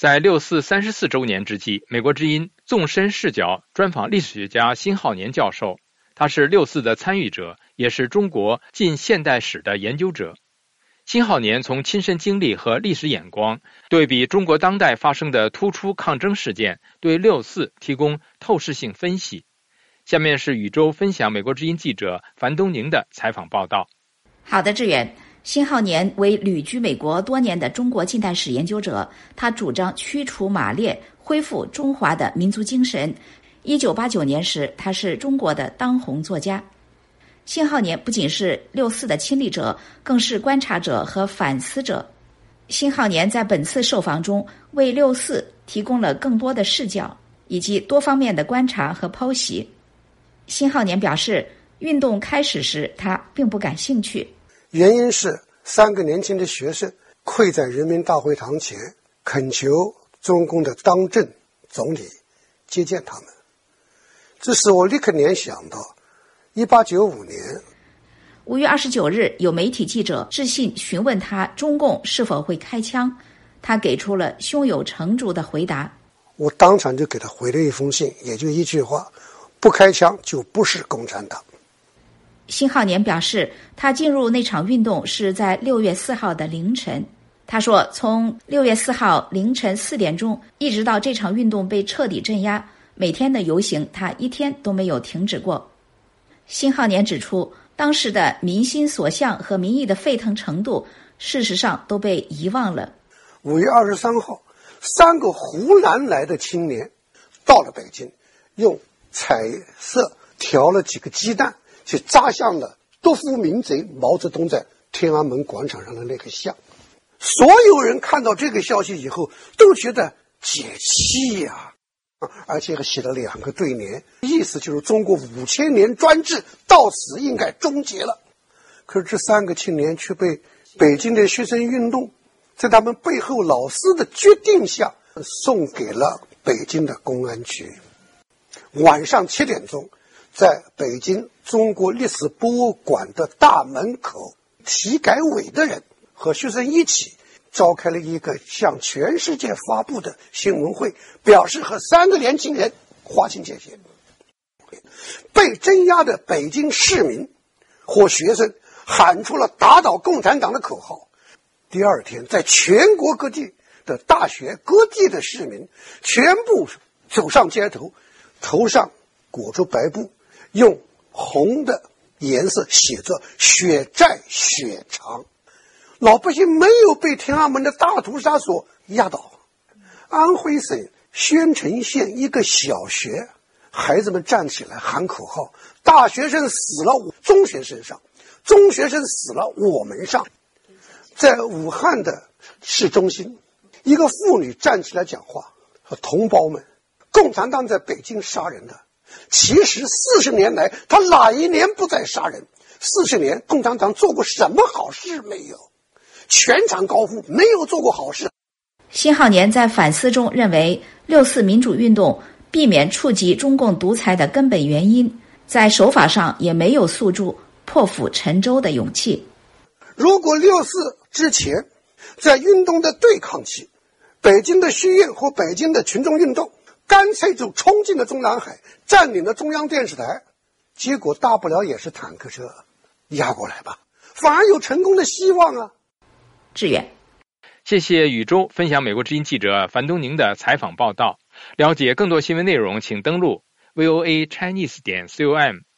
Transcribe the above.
在6·4 34周年之际，美国之音纵深视角专访历史学家辛浩年教授，他是6·4的参与者，也是中国近现代史的研究者。辛浩年从亲身经历和历史眼光，对比中国当代发生的突出抗争事件，对6·4提供透视性分析。下面是宇宙分享美国之音记者樊东宁的采访报道。 好的，志远。辛浩年为旅居美国多年的中国近代史研究者，他主张驱除马列，恢复中华的民族精神。1989年时，他是中国的当红作家。辛浩年不仅是6·4的亲历者，更是观察者和反思者。辛浩年在本次受访中为6·4提供了更多的视角，以及多方面的观察和剖析。辛浩年表示，运动开始时他并不感兴趣， 原因是3个年轻的学生跪在人民大会堂前，恳求中共的当政总理接见他们。这使我立刻联想到1895年 5月29日，有媒体记者致信询问他中共是否会开枪，他给出了胸有成竹的回答。 我当场就给他回了一封信，也就一句话：不开枪就不是共产党。 辛浩年表示，他进入那场运动是在6月4号的凌晨。他说，从6月4号凌晨4点钟一直到这场运动被彻底镇压，每天的游行他一天都没有停止过。辛浩年指出，当时的民心所向和民意的沸腾程度，事实上都被遗忘了。 5月23号，3个湖南来的青年到了北京，用彩色调了几个鸡蛋去扎向了夺夫民贼毛泽东在天安门广场上的那个像。所有人看到这个消息以后都觉得解气呀，而且还写了2个对联，意思就是中国5000年专制到此应该终结了。可是这3个青年却被北京的学生运动在他们背后老师的决定下送给了北京的公安局。晚上7点钟，在北京中国历史博物馆的大门口，体改委的人和学生一起召开了一个向全世界发布的新闻会，表示和3个年轻人划清界限。被镇压的北京市民或学生喊出了打倒共产党的口号。第二天，在全国各地的大学，各地的市民全部走上街头，头上裹着白布，用红的颜色写着血债血偿。老百姓没有被天安门的大屠杀所压倒。安徽省宣城县一个小学，孩子们站起来喊口号，大学生死了中学生上，中学生死了我们上。在武汉的市中心，一个妇女站起来讲话，说同胞们，共产党在北京杀人的，其实40年来他哪一年不再杀人？40年共产党做过什么好事没有？全场高呼没有做过好事。 辛浩年在反思中认为，6·4民主运动避免触及中共独裁的根本原因，在手法上也没有诉诸破釜沉舟的勇气。 如果6·4之前，在运动的对抗期，北京的学院和北京的群众运动干脆就冲进了中南海，占领了中央电视台，结果大不了也是坦克车压过来吧，反而有成功的希望啊。 志远， 谢谢宇宙分享美国之音记者樊东宁的采访报道。了解更多新闻内容，请登录 voachinese.com。